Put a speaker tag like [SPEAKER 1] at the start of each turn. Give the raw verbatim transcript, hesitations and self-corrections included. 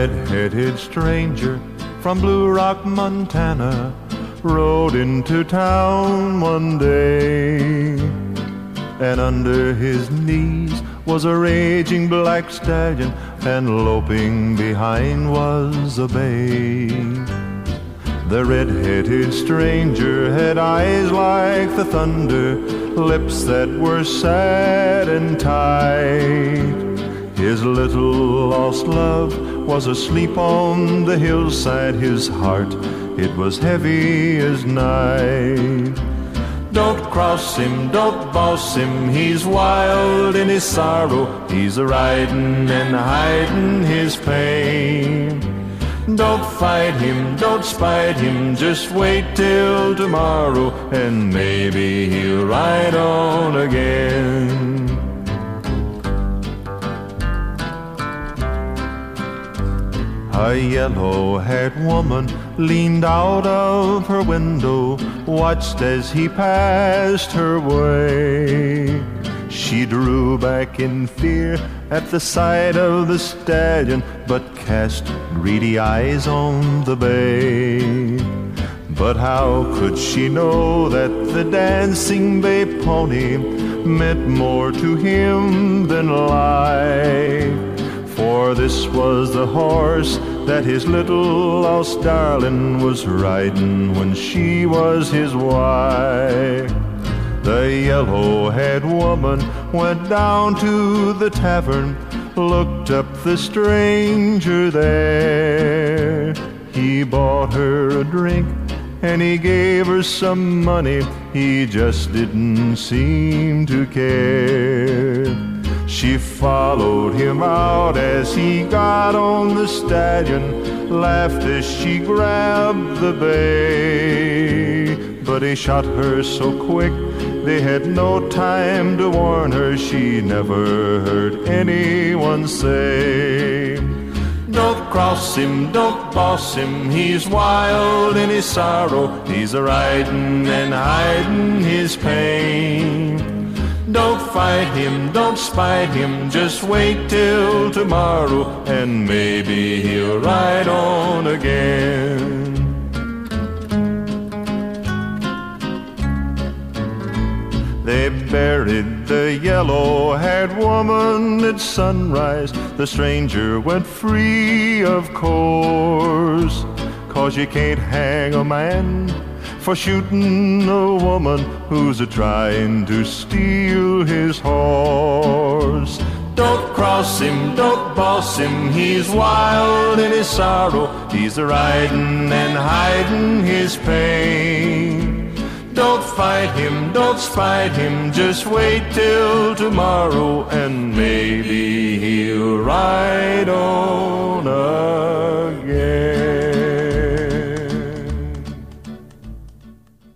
[SPEAKER 1] red-headed stranger from Blue Rock, Montana, rode into town one day, and under his knees was a raging black stallion, and loping behind was a bay. The red-headed stranger had eyes like the thunder, lips that were sad and tight. His little lost love was asleep on the hillside. His heart, it was heavy as night. Don't cross him, don't boss him, he's wild in his sorrow. He's a-riding and hiding his pain. Don't fight him, don't spite him, just wait till tomorrow, and maybe he'll ride on again. A yellow-haired woman leaned out of her window, watched as he passed her way. She drew back in fear at the sight of the stallion, but cast greedy eyes on the bay. But how could she know that the dancing bay pony meant more to him than life? For this was the horse that his little lost darling was riding when she was his wife. The yellow-haired woman went down to the tavern, looked up the stranger there. He bought her a drink and he gave her some money, he just didn't seem to care. She followed him out as he got on the stallion, laughed as she grabbed the bay. But he shot her so quick, they had no time to warn her. She never heard anyone say, don't cross him, don't boss him, he's wild in his sorrow. He's a-riding and hiding his pain. Don't fight him, don't spite him, just wait till tomorrow, and maybe he'll ride on again. They buried the yellow-haired woman at sunrise. The stranger went free, of course, 'cause you can't hang a man for shooting a woman who's a-trying to steal his horse. Don't cross him, don't boss him, he's wild in his sorrow. He's a-riding and hiding his pain. Don't fight him, don't spite him, just wait till tomorrow, and maybe he'll ride on.